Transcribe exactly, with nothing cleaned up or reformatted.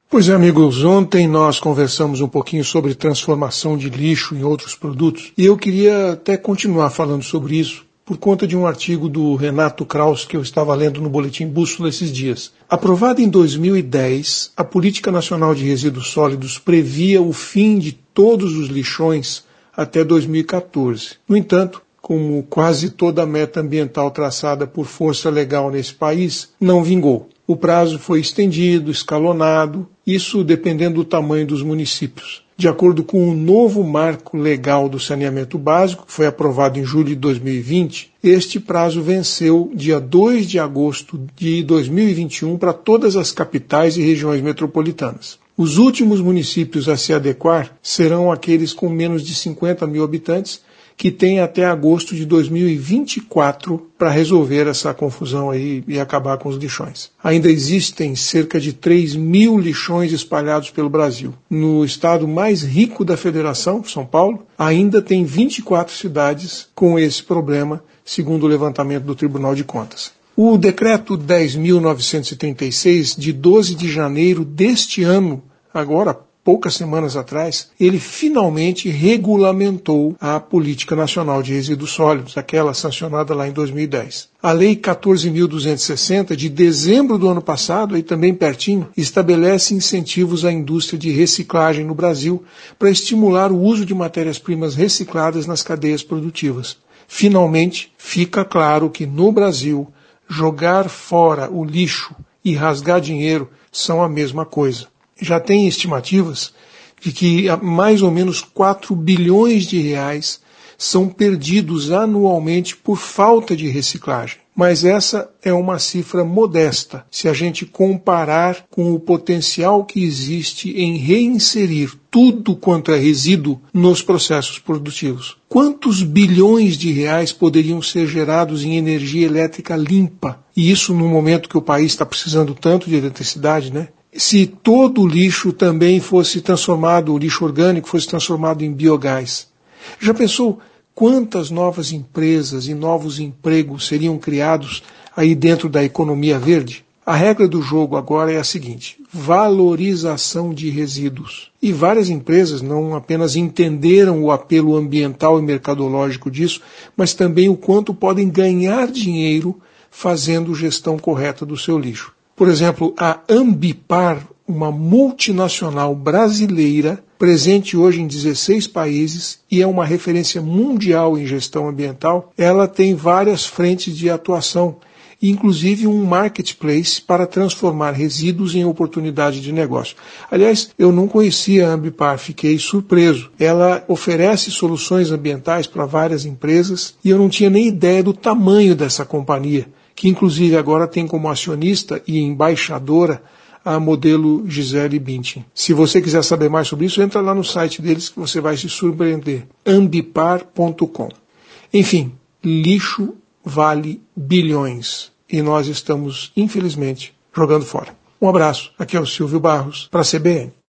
Pois é, amigos, ontem nós conversamos um pouquinho sobre transformação de lixo em outros produtos e eu queria até continuar falando sobre isso por conta de um artigo do Renato Krauss que eu estava lendo no Boletim Bússola esses dias. Aprovada em dois mil e dez, a Política Nacional de Resíduos Sólidos previa o fim de todos os lixões até dois mil e quatorze. No entanto, como quase toda a meta ambiental traçada por força legal nesse país, não vingou. O prazo foi estendido, escalonado, isso dependendo do tamanho dos municípios. De acordo com o novo marco legal do saneamento básico, que foi aprovado em julho de dois mil e vinte, este prazo venceu dia dois de agosto de dois mil e vinte e um para todas as capitais e regiões metropolitanas. Os últimos municípios a se adequar serão aqueles com menos de cinquenta mil habitantes, que têm até agosto de dois mil e vinte e quatro para resolver essa confusão aí e acabar com os lixões. Ainda existem cerca de três mil lixões espalhados pelo Brasil. No estado mais rico da federação, São Paulo, ainda tem vinte e quatro cidades com esse problema, segundo o levantamento do Tribunal de Contas. O decreto dez mil novecentos e trinta e seis, de doze de janeiro deste ano, agora poucas semanas atrás, ele finalmente regulamentou a Política Nacional de Resíduos Sólidos, aquela sancionada lá em dois mil e dez. A Lei quatorze mil duzentos e sessenta, de dezembro do ano passado, aí também pertinho, estabelece incentivos à indústria de reciclagem no Brasil para estimular o uso de matérias-primas recicladas nas cadeias produtivas. Finalmente, fica claro que no Brasil, jogar fora o lixo e rasgar dinheiro são a mesma coisa. Já tem estimativas de que mais ou menos quatro bilhões de reais são perdidos anualmente por falta de reciclagem. Mas essa é uma cifra modesta se a gente comparar com o potencial que existe em reinserir tudo quanto é resíduo nos processos produtivos. Quantos bilhões de reais poderiam ser gerados em energia elétrica limpa? E isso no momento que o país está precisando tanto de eletricidade, né? Se todo o lixo também fosse transformado, o lixo orgânico fosse transformado em biogás. Já pensou quantas novas empresas e novos empregos seriam criados aí dentro da economia verde? A regra do jogo agora é a seguinte: valorização de resíduos. E várias empresas não apenas entenderam o apelo ambiental e mercadológico disso, mas também o quanto podem ganhar dinheiro fazendo gestão correta do seu lixo. Por exemplo, a Ambipar, uma multinacional brasileira, presente hoje em dezesseis países e é uma referência mundial em gestão ambiental, ela tem várias frentes de atuação, inclusive um marketplace para transformar resíduos em oportunidade de negócio. Aliás, eu não conhecia a Ambipar, fiquei surpreso. Ela oferece soluções ambientais para várias empresas e eu não tinha nem ideia do tamanho dessa companhia, que inclusive agora tem como acionista e embaixadora a modelo Gisele Bündchen. Se você quiser saber mais sobre isso, entra lá no site deles que você vai se surpreender. ambipar ponto com. Enfim, lixo vale bilhões e nós estamos, infelizmente, jogando fora. Um abraço, aqui é o Silvio Barros, para a C B N.